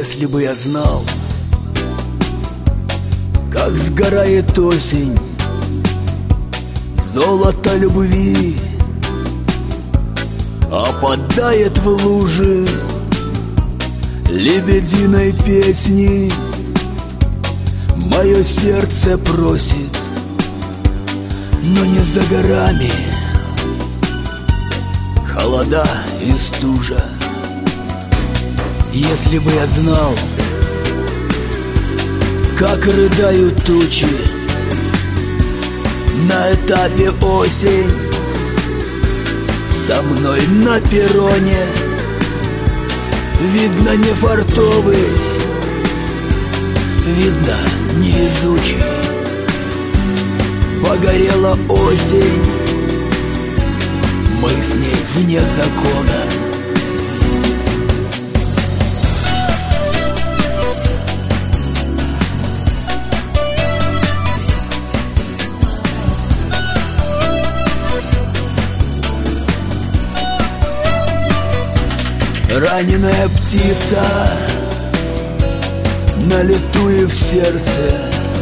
Если бы я знал, как сгорает осень, золото любви опадает в лужи лебединой песни, мое сердце просит, но не за горами холода и стужа. Если бы я знал, как рыдают тучи на этапе осень, со мной на перроне, видно, не фартовый, видно, невезучий. Погорела осень, мы с ней вне закона. Раненая птица на лету и в сердце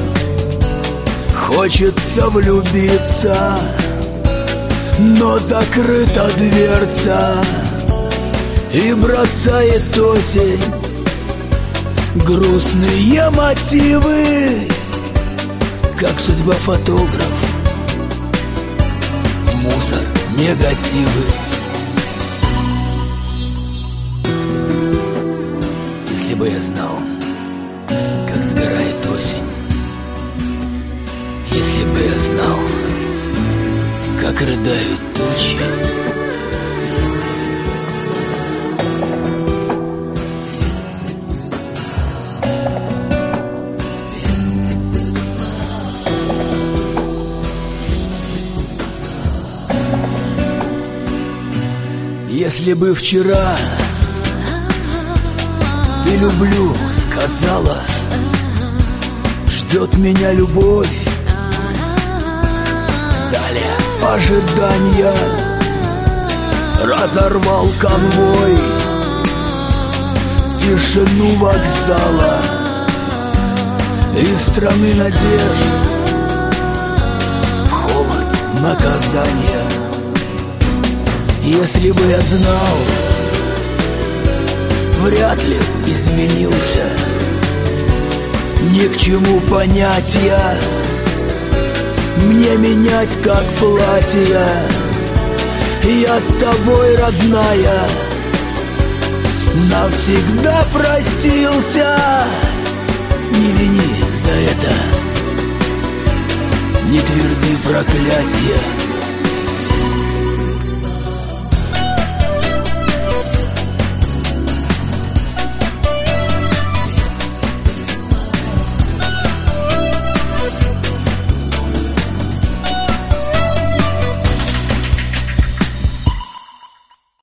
хочется влюбиться, но закрыта дверца, и бросает осень грустные мотивы, как судьба фотограф, в мусор негативы. Если бы я знал, как сгорает осень, если бы я знал, как рыдают тучи, если бы вчера ты люблю сказала, ждет меня любовь в зале ожидания, разорвал конвой тишину вокзала из страны надежд в холод наказания. Если бы я знал, вряд ли изменился, ни к чему понятия мне менять, как платья. Я с тобой, родная, навсегда простился. Не вини за это, не тверди проклятия.